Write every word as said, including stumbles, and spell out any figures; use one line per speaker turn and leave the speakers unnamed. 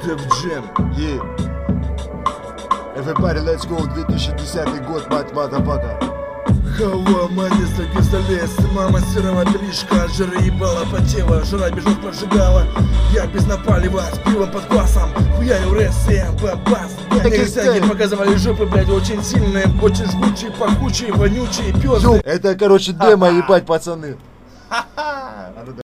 Def Jam.
Yeah. Everybody, let's go. две тысячи десятый год, мать мадабака.
Хава, манисла, пистолет, мама серого пилишка, жира ебала потела, жира бежит поджигала. Я без напалива, с пивом под глазом, хуярю рэсэм, бабас. Нельзя, показывали жопы, блядь, очень сильные, очень жгучие, пахучие, вонючие, пёсные.
Это, короче, демо, ебать, пацаны.